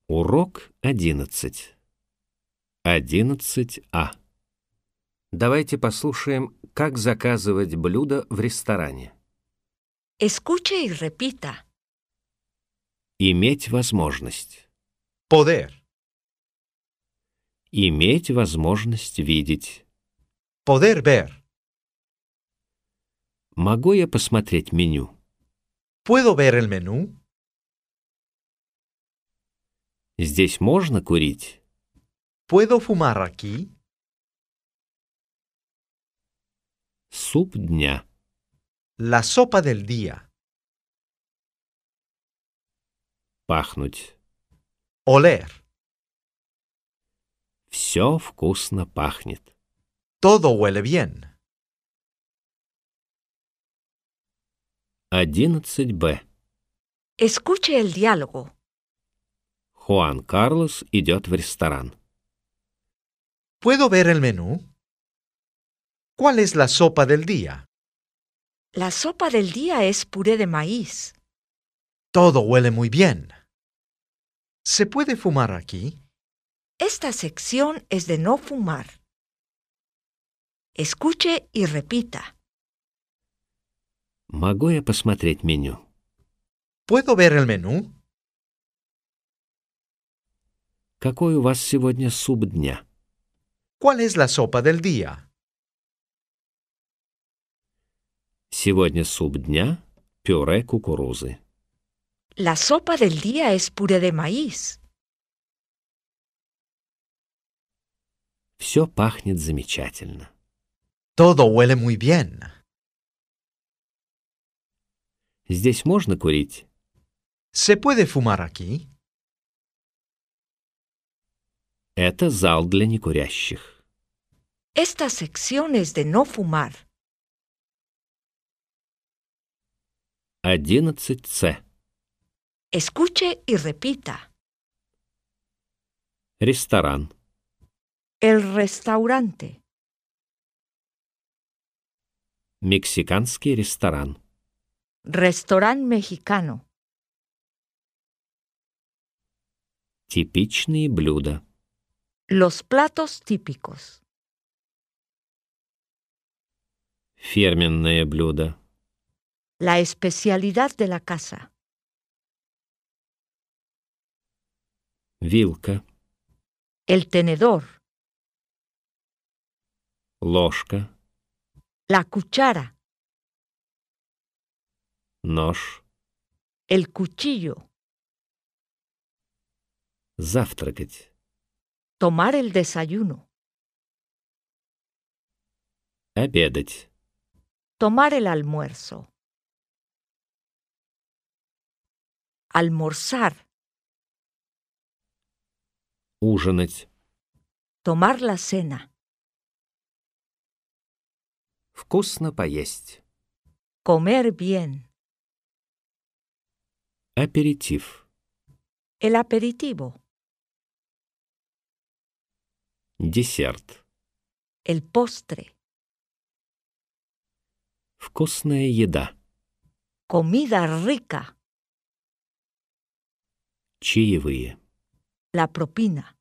Урок 11. 11А. Давайте послушаем, как заказывать блюда в ресторане. Escuche y repita. Иметь возможность. Poder. Иметь возможность видеть. Poder ver. Могу я посмотреть меню? ¿Puedo ver el menú? Здесь можно курить? ¿Puedo fumar aquí? Суп дня. La sopa del día. Пахнуть. Oler. Все вкусно пахнет. Todo huele bien. 11Б. Escuche el diálogo. Хуан Карлос идет в ресторан. ¿Puedo ver el menú? ¿Cuál es la sopa del día? La sopa del día es puré de maíz. Todo huele muy bien. ¿Se puede fumar aquí? Esta sección es de no fumar. Escuche y repita. Могу я посмотреть меню? ¿Puedo ver el menú? Какой у вас сегодня суп дня? ¿Cuál es la sopa del día? Сегодня суп дня – пюре кукурузы. La sopa del día es puré de maíz. Все пахнет замечательно. Todo huele muy bien. Здесь можно курить? ¿Se puede fumar aquí? Это зал для некурящих. Esta sección es de no fumar. 11С. Escuche y repita. Ресторан. El restaurante. Мексиканский ресторан. Restaurante mexicano. Типичные блюда. Los platos típicos. Фирменное блюдо. La especialidad de la casa. Вилка. El tenedor. Ложка. La cuchara. Нож. El cuchillo. Завтракать. Tomar el desayuno. Обедать. Tomar el almuerzo. Almorzar. Ужинать. Tomar la cena. Вкусно поесть. Comer bien. Аперитив. El aperitivo. Десерт. El postre. Вкусная еда. Comida rica. Чаевые. La propina.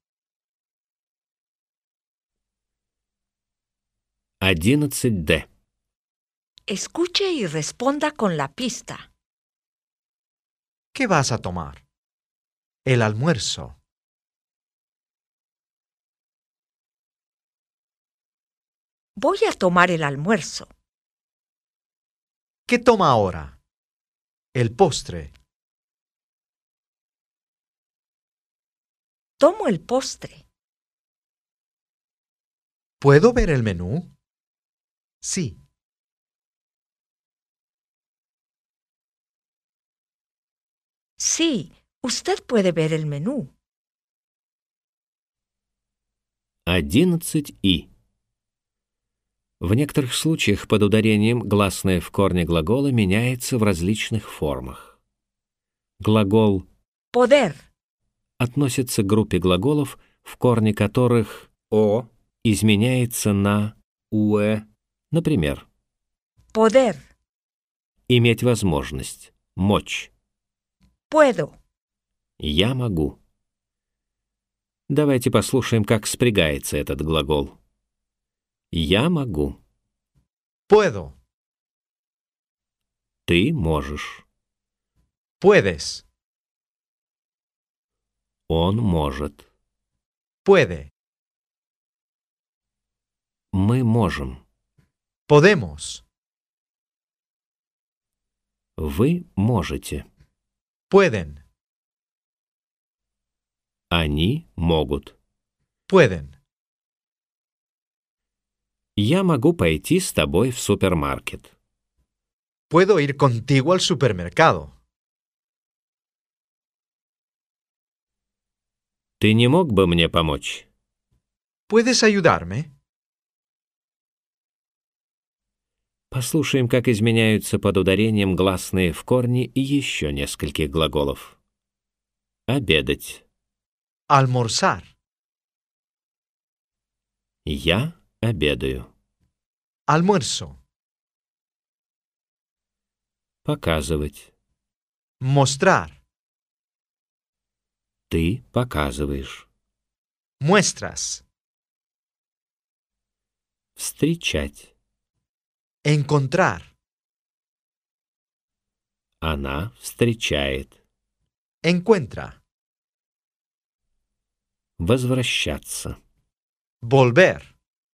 11Д. Escuche y responda con la pista. ¿Qué vas a tomar? El almuerzo. Voy a tomar el almuerzo. ¿Qué toma ahora? El postre. Tomo el postre. ¿Puedo ver el menú? Sí. Sí, usted puede ver el menú. 11И. В некоторых случаях под ударением гласное в корне глагола меняется в различных формах. Глагол Poder. относится к группе глаголов, в корне которых «о» изменяется на «уэ». Например, Poder. иметь возможность, мочь. Puedo. Я могу. Давайте послушаем, как спрягается этот глагол. Я могу. Puedo. Ты можешь. Puedes. Он может. Puede. Мы можем. Podemos. Вы можете. Pueden. Они могут. Pueden. Я могу пойти с тобой в супермаркет. Puedo ir contigo al supermercado. Ты не мог бы мне помочь? ¿Puedes ayudarme? Послушаем, как изменяются под ударением гласные в корне и еще нескольких глаголов. Обедать. Almorzar. Я обедаю. Almuerzo. Показывать. Mostrar. Ты показываешь. Muestras. Встречать. Encontrar. Она встречает. Encuentra. Возвращаться. Volver.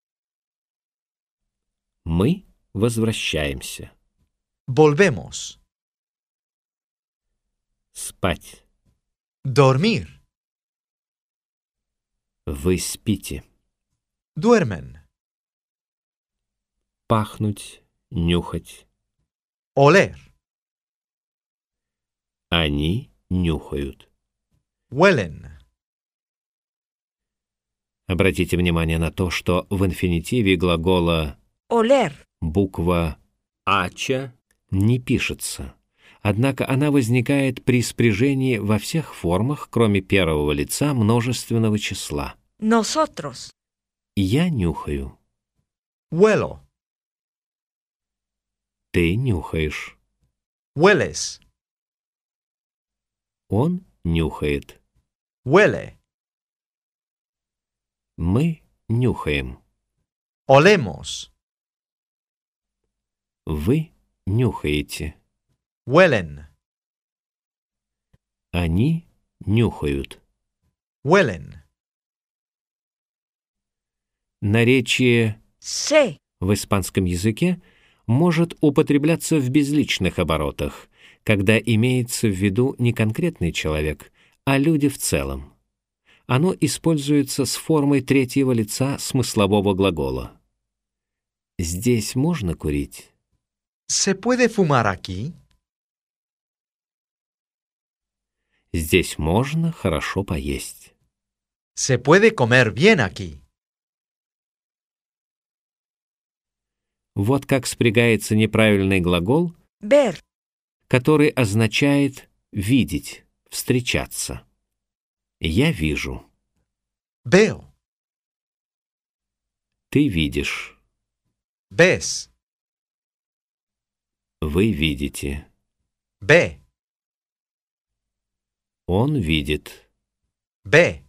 Мы возвращаемся. Volvemos. Спать. Dormir. Вы спите. Duermen. Пахнуть, нюхать. Oler. Они нюхают. Huelen. Обратите внимание на то, что в инфинитиве глагола oler, буква «ача» не пишется. Однако она возникает при спряжении во всех формах, кроме первого лица множественного числа. nosotros, Я нюхаю. Huelo. Ты нюхаешь. Hueles. Он нюхает. Huele. Мы нюхаем. Olemos. Вы нюхаете. Huelen. Они нюхают. Huelen. Наречие sé, в испанском языке может употребляться в безличных оборотах, когда имеется в виду не конкретный человек, а люди в целом. Оно используется с формой третьего лица смыслового глагола. Здесь можно курить? ¿Se puede fumar aquí? Здесь можно хорошо поесть. ¿Se puede comer bien aquí? Вот как спрягается неправильный глагол, ver, который означает «видеть», «встречаться». Я вижу. Veo. Ты видишь. Ves. Вы видите. Ve. Он видит. Ve.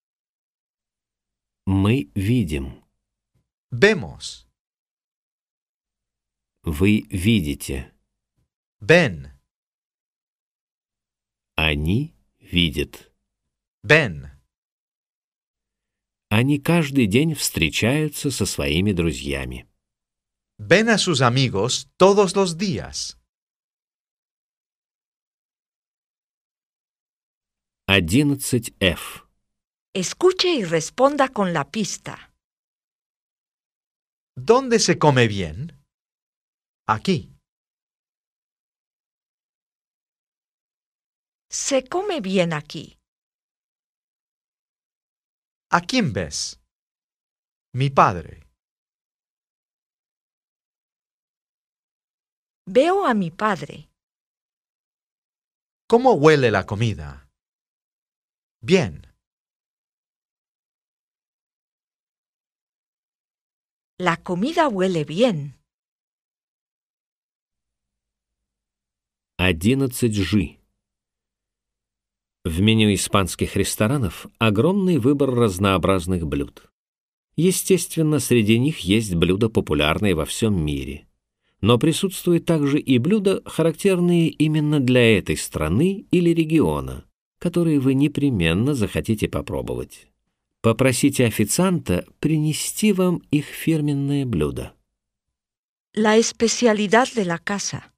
Мы видим. Vemos. Вы видите. Ven. Они видят. Ven. Они каждый день встречаются со своими друзьями. Ven a sus amigos todos los días. 11F. escuche y responda con la pista. ¿Dónde se come bien? Aquí. Se come bien aquí. ¿A quién ves? Mi padre. Veo a mi padre. ¿Cómo huele la comida? Bien. La comida huele bien. 11G. В меню испанских ресторанов огромный выбор разнообразных блюд. Естественно, среди них есть блюда, популярные во всем мире. Но присутствуют также и блюда, характерные именно для этой страны или региона, которые вы непременно захотите попробовать. Попросите официанта принести вам их фирменное блюдо. La especialidad de la casa.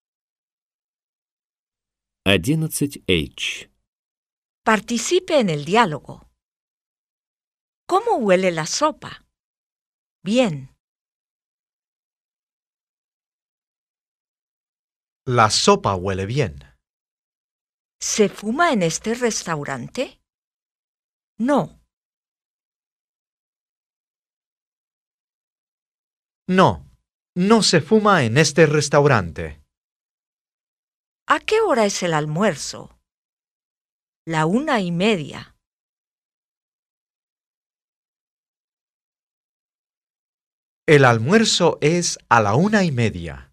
11H. Participe en el diálogo. ¿Cómo huele la sopa? Bien. La sopa huele bien. ¿Se fuma en este restaurante? No. No, no se fuma en este restaurante. ¿A qué hora es el almuerzo? 1:30. El almuerzo es a la 1:30.